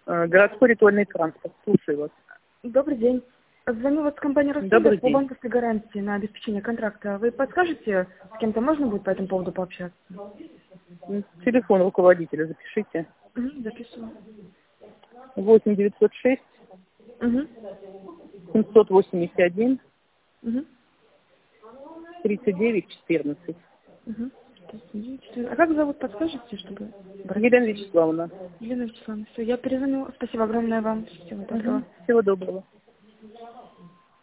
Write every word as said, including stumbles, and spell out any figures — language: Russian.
Э, Городской ритуальный транспорт. Слушаю вас. Добрый день. Звоню вас с компании Добрый «Ростелеком» по день. банковской гарантии на обеспечение контракта. Вы подскажете, с кем-то можно будет по этому поводу пообщаться? М, Телефон руководителя запишите. Угу, записываю. восемь девятьсот шесть Угу. семьсот восемьдесят один Угу. тридцать девять четырнадцать. Угу. А как зовут, подскажете, чтобы... Елена Вячеславовна. Елена Вячеславовна, все, я перезвоню. Спасибо огромное вам. Всего доброго. Мгм. Всего доброго.